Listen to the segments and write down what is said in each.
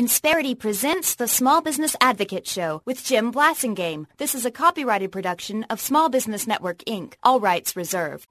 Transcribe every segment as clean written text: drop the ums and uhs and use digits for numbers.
Insperity presents the Small Business Advocate Show with Jim Blasingame. This is a copyrighted production of Small Business Network, Inc. All rights reserved.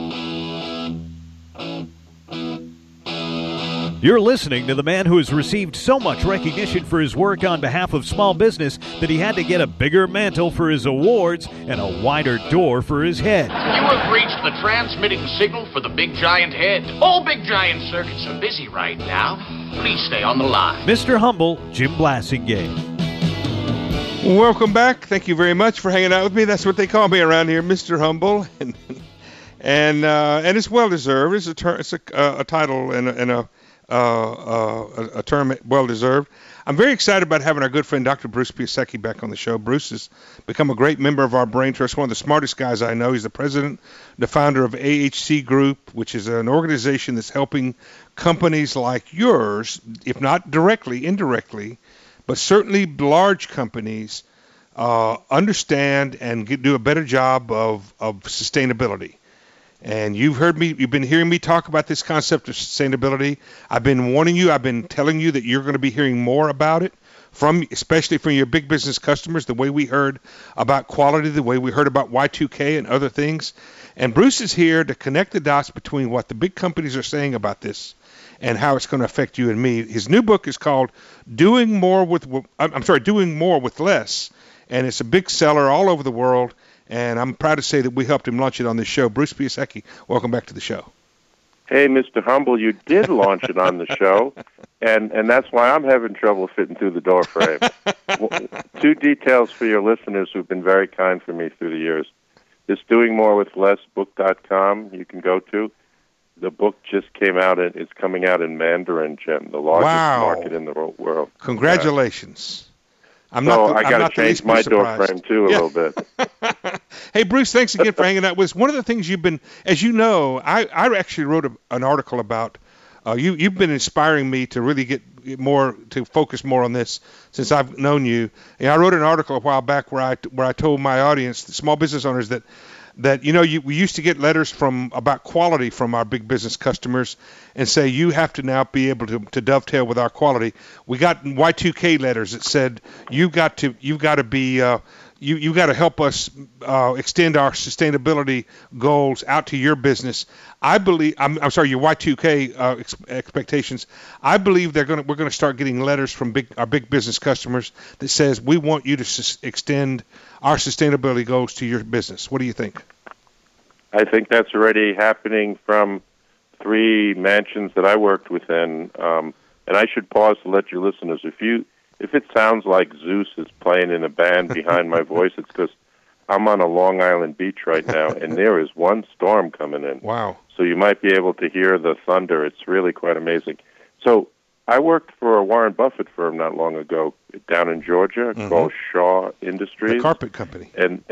You're listening to the man who has received so much recognition for his work on behalf of small business that he had to get a bigger mantle for his awards and a wider door for his head. You have reached the transmitting signal for the Big Giant Head. All Big Giant circuits are busy right now. Please stay on the line. Mr. Humble, Jim Blasingame. Welcome back. Thank you very much for hanging out with me. That's what they call me around here, Mr. Humble, and it's well deserved. It's a title and a term well deserved. I'm very excited about having our good friend Dr. Bruce Piasecki back on the show. Bruce has become a great member of our brain trust, one of the smartest guys I know. He's the president, the founder of AHC Group, which is an organization that's helping companies like yours, if not directly, indirectly, but certainly large companies, understand and do a better job of sustainability. And you've been hearing me talk about this concept of sustainability. I've been warning you, I've been telling you that you're going to be hearing more about it, especially from your big business customers, the way we heard about quality, the way we heard about Y2K and other things. And Bruce is here to connect the dots between what the big companies are saying about this and how it's going to affect you and me. His new book is called Doing More with Less, and it's a big seller all over the world. And I'm proud to say that we helped him launch it on this show. Bruce Piasecki, welcome back to the show. Hey, Mr. Humble, you did launch it on the show, and that's why I'm having trouble fitting through the door frame. Two details for your listeners who've been very kind for me through the years. This doingmorewithlessbook.com you can go to. The book just came out, and it's coming out in Mandarin, Jim, the largest market in the world. Congratulations. I got to change my door frame, too, a little bit. Hey, Bruce, thanks again for hanging out with us. One of the things you've been, as you know, I actually wrote an article about, you've been inspiring me to really get more, to focus more on this since I've known you. And I wrote an article a while back where I told my audience, the small business owners, that we used to get letters about quality from our big business customers and say, you have to now be able to dovetail with our quality. We got Y2K letters that said, you've got to help us extend our sustainability goals out to your business. I believe, I'm sorry, your Y2K expectations. I believe we're going to start getting letters from our big business customers that says, we want you to extend our sustainability goals to your business. What do you think? I think that's already happening from 3 mansions that I worked within. And I should pause to let your listeners, if it sounds like Zeus is playing in a band behind my voice, it's because I'm on a Long Island beach right now, and there is one storm coming in. Wow. So you might be able to hear the thunder. It's really quite amazing. So I worked for a Warren Buffett firm not long ago down in Georgia called Shaw Industries. The carpet company. And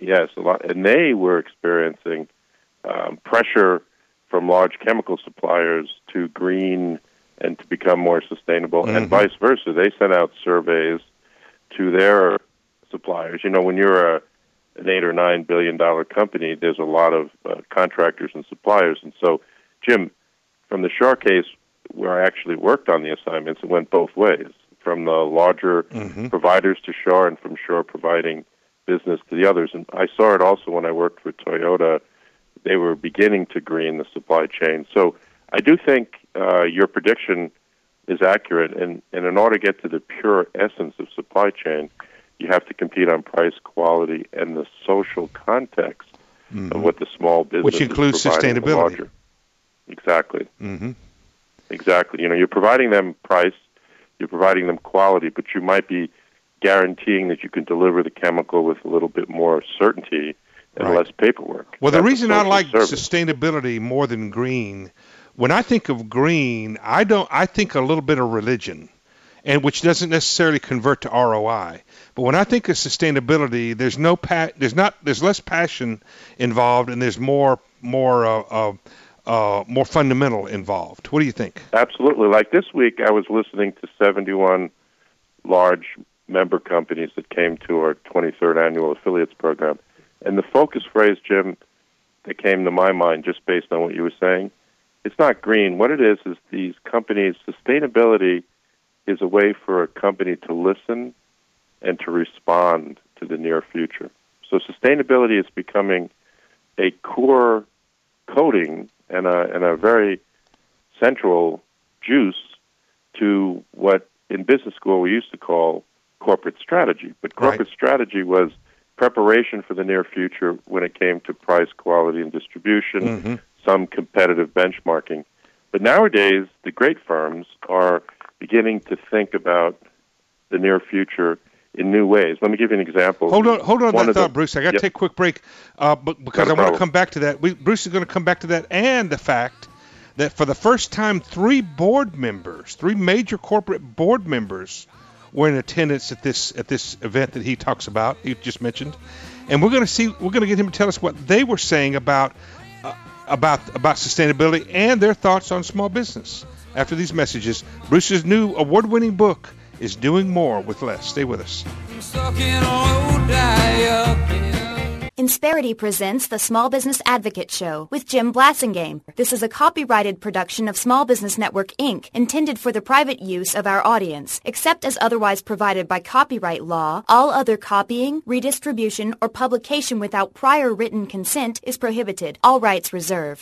they were experiencing pressure from large chemical suppliers to green and to become more sustainable, and vice versa. They sent out surveys to their suppliers. You know, when you're an $8 or $9 billion company, there's a lot of contractors and suppliers. And so, Jim, from the Shaw case, where I actually worked on the assignments, it went both ways, from the larger providers to Shaw and from Shaw providing business to the others. And I saw it also when I worked for Toyota. They were beginning to green the supply chain. So I do think your prediction is accurate, and in order to get to the pure essence of supply chain, you have to compete on price, quality, and the social context of what the small business which includes sustainability. Exactly. Exactly. You know, you're providing them price, you're providing them quality, but you might be guaranteeing that you can deliver the chemical with a little bit more certainty and less paperwork. Well, the reason I like sustainability more than green, when I think of green, I think a little bit of religion, and which doesn't necessarily convert to ROI. But when I think of sustainability, there's less passion involved, and there's more fundamental involved. What do you think? Absolutely. Like this week, I was listening to 71 large member companies that came to our 23rd annual affiliates program. And the focus phrase, Jim, that came to my mind just based on what you were saying, it's not green. What it is these companies, sustainability is a way for a company to listen and to respond to the near future. So sustainability is becoming a core coding and a very central juice to what in business school we used to call corporate strategy. But corporate strategy was preparation for the near future when it came to price, quality, and distribution, some competitive benchmarking. But nowadays, the great firms are beginning to think about the near future in new ways. Let me give you an example. Hold on that thought, Bruce. I got to take a quick break because I want to come back to that. Bruce is going to come back to that, and the fact that for the first time, 3 major corporate board members were in attendance at this event that he talks about, he just mentioned. And we're going to get him to tell us what they were saying about sustainability and their thoughts on small business. After these messages, Bruce's new award-winning book is Doing More with Less. Stay with us. Insperity presents the Small Business Advocate Show with Jim Blasingame. This is a copyrighted production of Small Business Network, Inc., intended for the private use of our audience. Except as otherwise provided by copyright law, all other copying, redistribution, or publication without prior written consent is prohibited. All rights reserved.